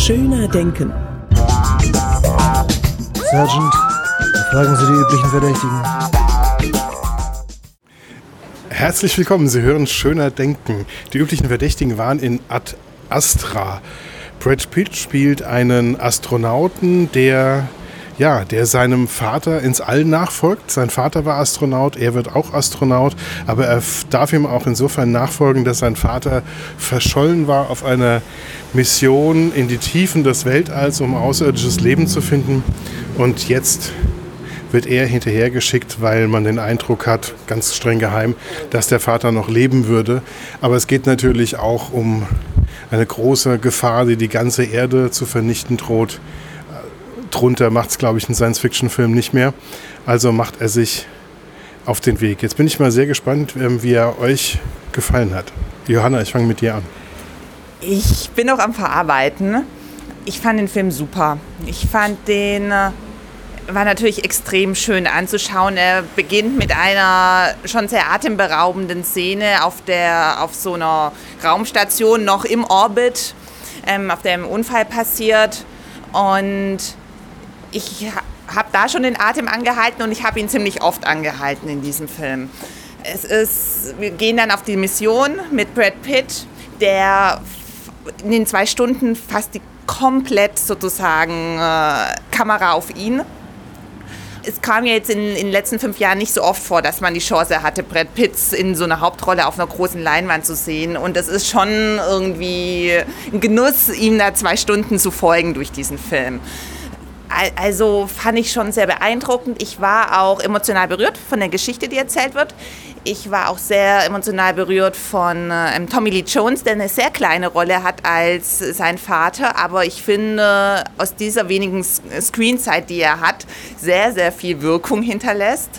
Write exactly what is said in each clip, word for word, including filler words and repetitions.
Schöner Denken. Sergeant, fragen Sie die üblichen Verdächtigen. Herzlich willkommen, Sie hören Schöner Denken. Die üblichen Verdächtigen waren in Ad Astra. Brad Pitt spielt einen Astronauten, der, ja, der seinem Vater ins All nachfolgt. Sein Vater war Astronaut, er wird auch Astronaut, aber er darf ihm auch insofern nachfolgen, dass sein Vater verschollen war auf einer Mission in die Tiefen des Weltalls, um außerirdisches Leben zu finden. Und jetzt wird er hinterhergeschickt, weil man den Eindruck hat, ganz streng geheim, dass der Vater noch leben würde. Aber es geht natürlich auch um eine große Gefahr, die die ganze Erde zu vernichten droht. Drunter macht es, glaube ich, einen Science-Fiction-Film nicht mehr. Also macht er sich auf den Weg. Jetzt bin ich mal sehr gespannt, wie er euch gefallen hat. Johanna, ich fange mit dir an. Ich bin noch am Verarbeiten. Ich fand den Film super. Ich fand den... war natürlich extrem schön anzuschauen. Er beginnt mit einer schon sehr atemberaubenden Szene auf, der, auf so einer Raumstation noch im Orbit, ähm, auf der ein Unfall passiert. Und ich habe da schon den Atem angehalten und ich habe ihn ziemlich oft angehalten in diesem Film. Es ist, wir gehen dann auf die Mission mit Brad Pitt, der in den zwei Stunden fast die komplett sozusagen äh, Kamera auf ihn. Es kam ja jetzt in, in den letzten fünf Jahren nicht so oft vor, dass man die Chance hatte, Brad Pitt in so einer Hauptrolle auf einer großen Leinwand zu sehen. Und es ist schon irgendwie ein Genuss, ihm da zwei Stunden zu folgen durch diesen Film. Also fand ich schon sehr beeindruckend. Ich war auch emotional berührt von der Geschichte, die erzählt wird. Ich war auch sehr emotional berührt von ähm, Tommy Lee Jones, der eine sehr kleine Rolle hat als sein Vater. Aber ich finde, aus dieser wenigen Screenzeit, die er hat, sehr, sehr viel Wirkung hinterlässt.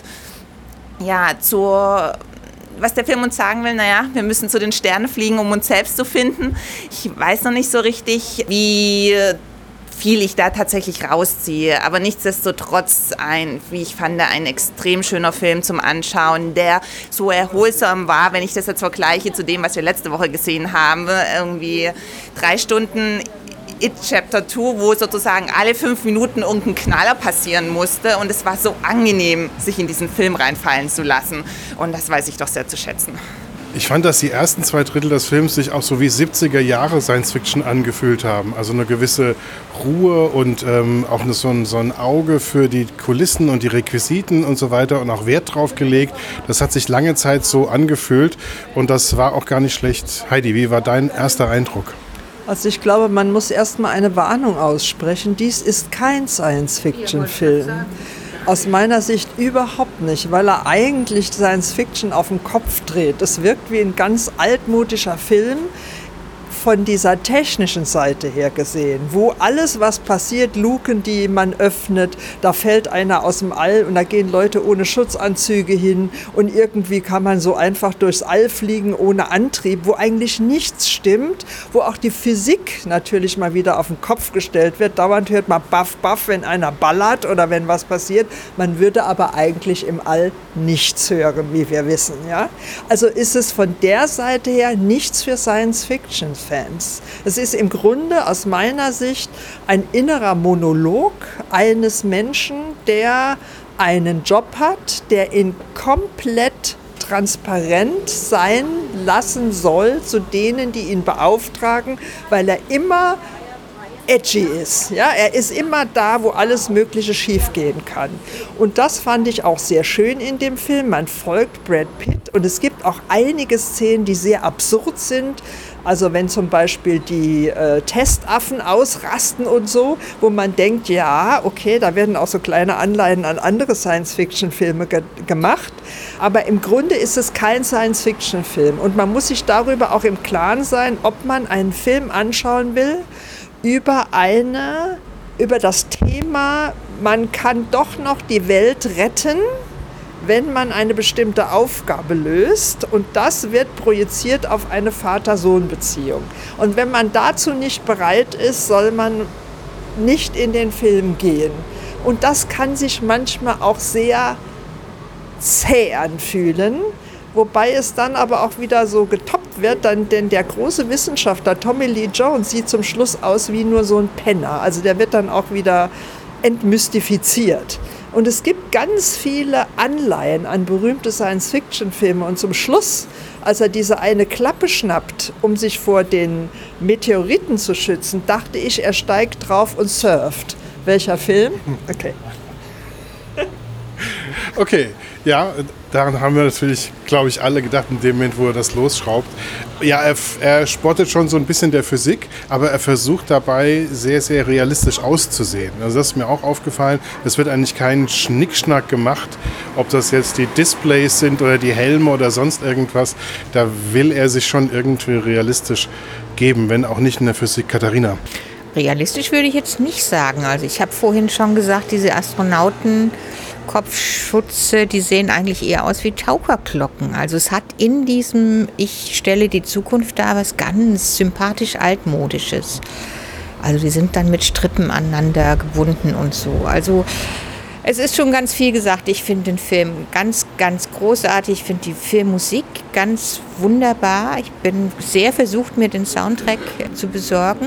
Ja, zur... Was der Film uns sagen will, naja, wir müssen zu den Sternen fliegen, um uns selbst zu finden. Ich weiß noch nicht so richtig, wie viel ich da tatsächlich rausziehe. Aber nichtsdestotrotz ein, wie ich fand, ein extrem schöner Film zum Anschauen, der so erholsam war, wenn ich das jetzt vergleiche zu dem, was wir letzte Woche gesehen haben. Irgendwie drei Stunden It Chapter zwei, wo sozusagen alle fünf Minuten irgendein Knaller passieren musste. Und es war so angenehm, sich in diesen Film reinfallen zu lassen. Und das weiß ich doch sehr zu schätzen. Ich fand, dass die ersten zwei Drittel des Films sich auch so wie siebziger Jahre Science-Fiction angefühlt haben. Also eine gewisse Ruhe und ähm, auch so ein, so ein Auge für die Kulissen und die Requisiten und so weiter und auch Wert drauf gelegt. Das hat sich lange Zeit so angefühlt und das war auch gar nicht schlecht. Heidi, wie war dein erster Eindruck? Also ich glaube, man muss erstmal eine Warnung aussprechen. Dies ist kein Science-Fiction-Film. Aus meiner Sicht überhaupt nicht, weil er eigentlich Science-Fiction auf den Kopf dreht. Es wirkt wie ein ganz altmodischer Film, von dieser technischen Seite her gesehen, wo alles, was passiert, Luken, die man öffnet, da fällt einer aus dem All und da gehen Leute ohne Schutzanzüge hin und irgendwie kann man so einfach durchs All fliegen ohne Antrieb, wo eigentlich nichts stimmt, wo auch die Physik natürlich mal wieder auf den Kopf gestellt wird. Dauernd hört man baff, baff, wenn einer ballert oder wenn was passiert. Man würde aber eigentlich im All nichts hören, wie wir wissen. Ja? Also ist es von der Seite her nichts für Science-Fiction. Fans. Es ist im Grunde aus meiner Sicht ein innerer Monolog eines Menschen, der einen Job hat, der ihn komplett transparent sein lassen soll zu denen, die ihn beauftragen, weil er immer edgy ist. Ja? Er ist immer da, wo alles Mögliche schiefgehen kann. Und das fand ich auch sehr schön in dem Film. Man folgt Brad Pitt und es gibt auch einige Szenen, die sehr absurd sind. Also wenn zum Beispiel die äh, Testaffen ausrasten und so, wo man denkt, ja, okay, da werden auch so kleine Anleihen an andere Science-Fiction-Filme ge- gemacht. Aber im Grunde ist es kein Science-Fiction-Film. Und man muss sich darüber auch im Klaren sein, ob man einen Film anschauen will über eine, über das Thema, man kann doch noch die Welt retten, wenn man eine bestimmte Aufgabe löst, und das wird projiziert auf eine Vater-Sohn-Beziehung. Und wenn man dazu nicht bereit ist, soll man nicht in den Film gehen. Und das kann sich manchmal auch sehr zäh anfühlen, wobei es dann aber auch wieder so getoppt wird dann, denn der große Wissenschaftler Tommy Lee Jones sieht zum Schluss aus wie nur so ein Penner. Also der wird dann auch wieder entmystifiziert. Und es gibt ganz viele Anleihen an berühmte Science-Fiction-Filme. Und zum Schluss, als er diese eine Klappe schnappt, um sich vor den Meteoriten zu schützen, dachte ich, er steigt drauf und surft. Welcher Film? Okay. Okay, ja, daran haben wir natürlich, glaube ich, alle gedacht, in dem Moment, wo er das losschraubt. Ja, er, er spottet schon so ein bisschen der Physik, aber er versucht dabei sehr, sehr realistisch auszusehen. Also das ist mir auch aufgefallen. Es wird eigentlich kein Schnickschnack gemacht, ob das jetzt die Displays sind oder die Helme oder sonst irgendwas. Da will er sich schon irgendwie realistisch geben, wenn auch nicht in der Physik. Katharina. Realistisch würde ich jetzt nicht sagen. Also ich habe vorhin schon gesagt, diese Astronauten Kopfschutze, die sehen eigentlich eher aus wie Taucherglocken. Also es hat in diesem Ich stelle die Zukunft dar was ganz sympathisch altmodisches. Also die sind dann mit Strippen aneinander gebunden und so. Also es ist schon ganz viel gesagt. Ich finde den Film ganz, ganz großartig. Ich finde die Filmmusik ganz wunderbar. Ich bin sehr versucht, mir den Soundtrack zu besorgen.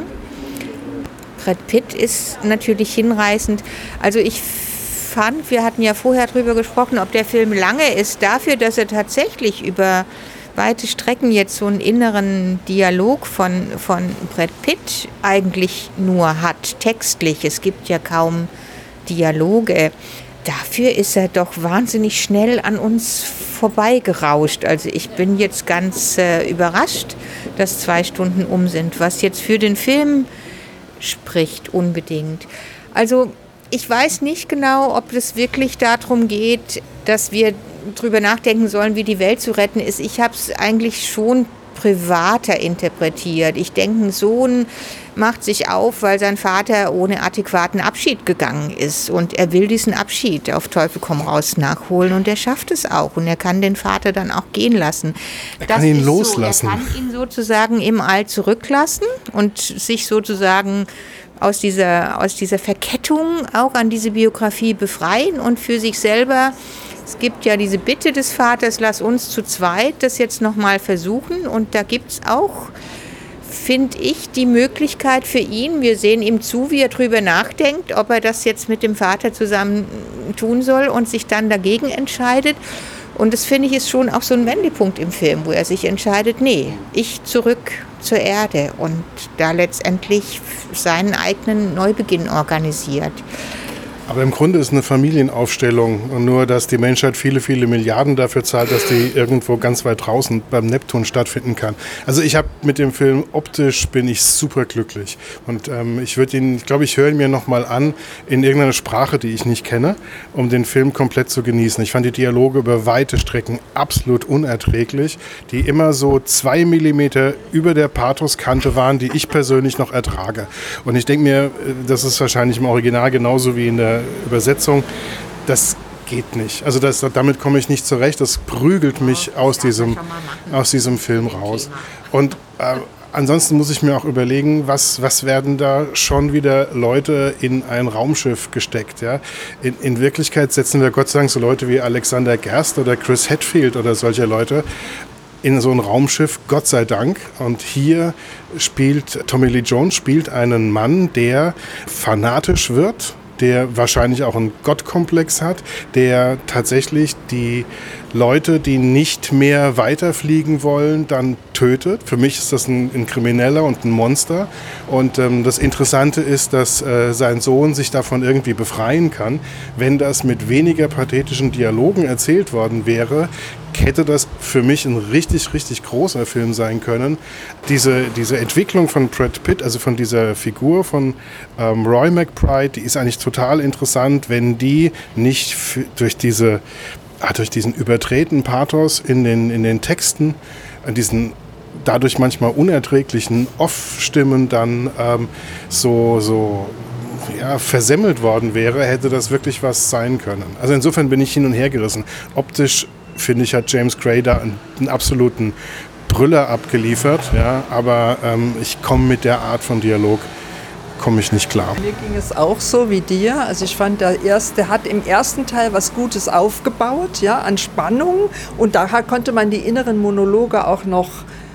Brad Pitt ist natürlich hinreißend. Also ich fand, wir hatten ja vorher drüber gesprochen, ob der Film lange ist, dafür, dass er tatsächlich über weite Strecken jetzt so einen inneren Dialog von, von Brad Pitt eigentlich nur hat, textlich. Es gibt ja kaum Dialoge. Dafür ist er doch wahnsinnig schnell an uns vorbeigerauscht. Also ich bin jetzt ganz äh, überrascht, dass zwei Stunden um sind, was jetzt für den Film spricht unbedingt. Also ich weiß nicht genau, ob es wirklich darum geht, dass wir drüber nachdenken sollen, wie die Welt zu retten ist. Ich habe es eigentlich schon privater interpretiert. Ich denke, ein Sohn macht sich auf, weil sein Vater ohne adäquaten Abschied gegangen ist. Und er will diesen Abschied auf Teufel komm raus nachholen. Und er schafft es auch. Und er kann den Vater dann auch gehen lassen. Er kann das ihn loslassen. So. Er kann ihn sozusagen im All zurücklassen und sich sozusagen aus dieser, aus dieser Verkettung auch an diese Biografie befreien und für sich selber. Es gibt ja diese Bitte des Vaters, lass uns zu zweit das jetzt nochmal versuchen. Und da gibt es auch, finde ich, die Möglichkeit für ihn, wir sehen ihm zu, wie er drüber nachdenkt, ob er das jetzt mit dem Vater zusammen tun soll und sich dann dagegen entscheidet. Und das, finde ich, ist schon auch so ein Wendepunkt im Film, wo er sich entscheidet, nee, ich zurück zur Erde und da letztendlich seinen eigenen Neubeginn organisiert. Aber im Grunde ist eine Familienaufstellung und nur, dass die Menschheit viele, viele Milliarden dafür zahlt, dass die irgendwo ganz weit draußen beim Neptun stattfinden kann. Also ich habe mit dem Film, optisch bin ich super glücklich und ähm, ich würde ihn, ich glaube, ich höre ihn mir nochmal an in irgendeiner Sprache, die ich nicht kenne, um den Film komplett zu genießen. Ich fand die Dialoge über weite Strecken absolut unerträglich, die immer so zwei Millimeter über der Pathoskante waren, die ich persönlich noch ertrage. Und ich denke mir, das ist wahrscheinlich im Original genauso wie in der Übersetzung, das geht nicht. Also das, damit komme ich nicht zurecht. Das prügelt mich aus diesem, aus diesem Film raus. Und äh, ansonsten muss ich mir auch überlegen, was, was werden da schon wieder Leute in ein Raumschiff gesteckt. Ja? In, in Wirklichkeit setzen wir Gott sei Dank so Leute wie Alexander Gerst oder Chris Hadfield oder solche Leute in so ein Raumschiff, Gott sei Dank. Und hier spielt Tommy Lee Jones spielt einen Mann, der fanatisch wird, der wahrscheinlich auch einen Gottkomplex hat, der tatsächlich die Leute, die nicht mehr weiterfliegen wollen, dann tötet. Für mich ist das ein, ein Krimineller und ein Monster. Und ähm, das Interessante ist, dass äh, sein Sohn sich davon irgendwie befreien kann. Wenn das mit weniger pathetischen Dialogen erzählt worden wäre, hätte das für mich ein richtig, richtig großer Film sein können. Diese, diese Entwicklung von Brad Pitt, also von dieser Figur von ähm, Roy McBride, die ist eigentlich total interessant, wenn die nicht f- durch diese durch diesen überdrehten Pathos in den, in den Texten, diesen dadurch manchmal unerträglichen Off-Stimmen dann ähm, so, so ja, versemmelt worden wäre, hätte das wirklich was sein können. Also insofern bin ich hin und her gerissen. Optisch, finde ich, hat James Gray da einen, einen absoluten Brüller abgeliefert, ja, aber ähm, ich komme mit der Art von Dialog komme ich nicht klar. Mir ging es auch so wie dir. Also ich fand, der erste hat im ersten Teil was Gutes aufgebaut, ja, an Spannung. Und daher konnte man die inneren Monologe auch noch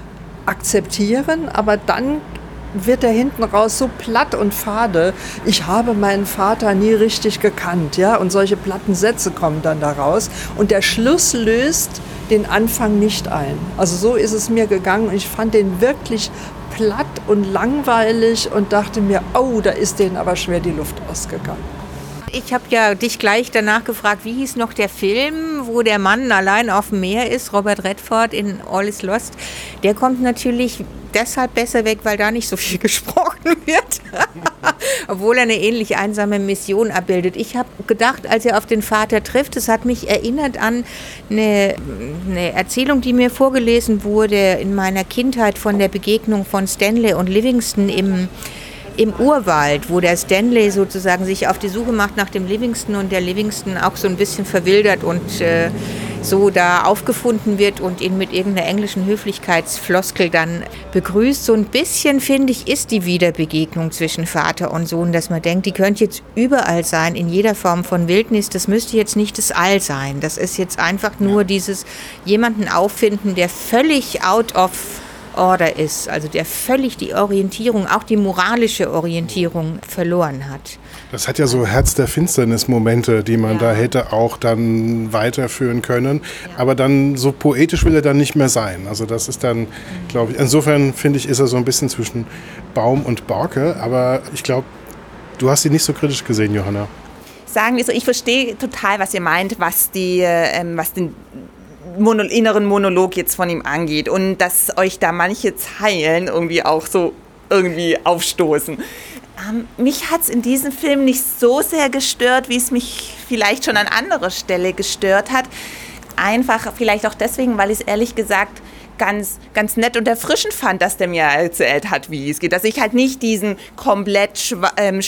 akzeptieren, aber dann wird er hinten raus so platt und fade. Ich habe meinen Vater nie richtig gekannt, ja, und solche platten Sätze kommen dann daraus. Und der Schluss löst den Anfang nicht ein. Also so ist es mir gegangen und ich fand den wirklich platt und langweilig und dachte mir, oh, da ist denen aber schwer die Luft ausgegangen. Ich habe ja dich gleich danach gefragt, wie hieß noch der Film, wo der Mann allein auf dem Meer ist, Robert Redford in All is Lost. Der kommt natürlich deshalb besser weg, weil da nicht so viel gesprochen wird, obwohl er eine ähnlich einsame Mission abbildet. Ich habe gedacht, als er auf den Vater trifft, es hat mich erinnert an eine, eine Erzählung, die mir vorgelesen wurde in meiner Kindheit von der Begegnung von Stanley und Livingston im im Urwald, wo der Stanley sozusagen sich auf die Suche macht nach dem Livingston und der Livingston auch so ein bisschen verwildert und äh, so da aufgefunden wird und ihn mit irgendeiner englischen Höflichkeitsfloskel dann begrüßt. So ein bisschen, finde ich, ist die Wiederbegegnung zwischen Vater und Sohn, dass man denkt, die könnte jetzt überall sein, in jeder Form von Wildnis. Das müsste jetzt nicht das All sein. Das ist jetzt einfach nur dieses jemanden auffinden, der völlig out of Order ist, also der völlig die Orientierung, auch die moralische Orientierung verloren hat. Das hat ja so Herz der Finsternis-Momente, die man ja. da hätte auch dann weiterführen können. Ja. Aber dann so poetisch will er dann nicht mehr sein. Also das ist dann, mhm. glaube ich, insofern finde ich, ist er so ein bisschen zwischen Baum und Borke. Aber ich glaube, du hast ihn nicht so kritisch gesehen, Johanna. Sagen wir so, ich verstehe total, was ihr meint, was, die, ähm, was den Mono, inneren Monolog jetzt von ihm angeht und dass euch da manche Zeilen irgendwie auch so irgendwie aufstoßen. Ähm, mich hat es in diesem Film nicht so sehr gestört, wie es mich vielleicht schon an anderer Stelle gestört hat. Einfach vielleicht auch deswegen, weil ich es ehrlich gesagt ganz, ganz nett und erfrischend fand, dass der mir erzählt hat, wie es geht. Dass ich halt nicht diesen komplett schwe- ähm,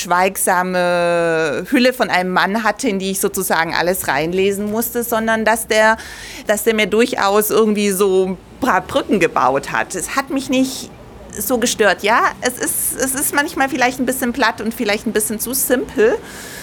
schweigsame Hülle von einem Mann hatte, in die ich sozusagen alles reinlesen musste, sondern dass der, dass der mir durchaus irgendwie so ein paar Brücken gebaut hat. Es hat mich nicht so gestört. Ja, es ist, es ist manchmal vielleicht ein bisschen platt und vielleicht ein bisschen zu simpel,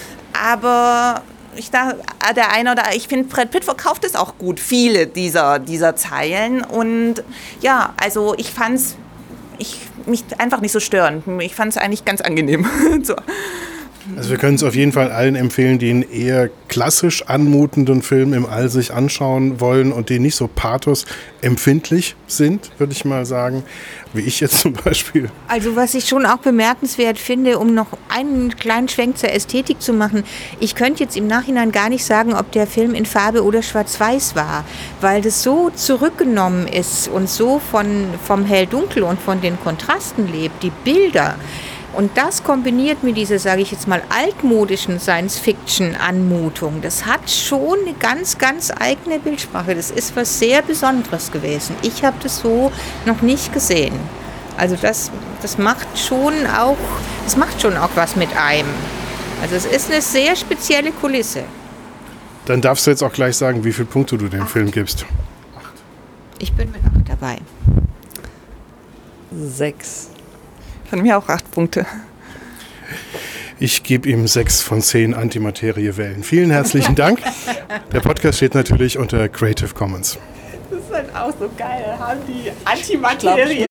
aber ich da, der eine oder ich finde, Brad Pitt verkauft es auch gut, viele dieser, dieser Zeilen. Und ja, also ich fand es ich, mich einfach nicht so störend. Ich fand es eigentlich ganz angenehm. so. Also wir können es auf jeden Fall allen empfehlen, die einen eher klassisch anmutenden Film im All sich anschauen wollen und die nicht so pathos-empfindlich sind, würde ich mal sagen, wie ich jetzt zum Beispiel. Also was ich schon auch bemerkenswert finde, um noch einen kleinen Schwenk zur Ästhetik zu machen, ich könnte jetzt im Nachhinein gar nicht sagen, ob der Film in Farbe oder Schwarz-Weiß war, weil das so zurückgenommen ist und so von, vom Hell-Dunkel und von den Kontrasten lebt, die Bilder. Und das kombiniert mit dieser, sage ich jetzt mal, altmodischen Science-Fiction-Anmutung, das hat schon eine ganz, ganz eigene Bildsprache. Das ist was sehr Besonderes gewesen. Ich habe das so noch nicht gesehen. Also das, das macht schon auch, das macht schon auch was mit einem. Also es ist eine sehr spezielle Kulisse. Dann darfst du jetzt auch gleich sagen, wie viele Punkte du dem acht. Film gibst. Acht. Ich bin mit acht dabei. Sechs. Von mir auch acht Punkte. Ich gebe ihm sechs von zehn Antimateriewellen. Vielen herzlichen Dank. Der Podcast steht natürlich unter Creative Commons. Das ist halt auch so geil. Haben die Antimaterie.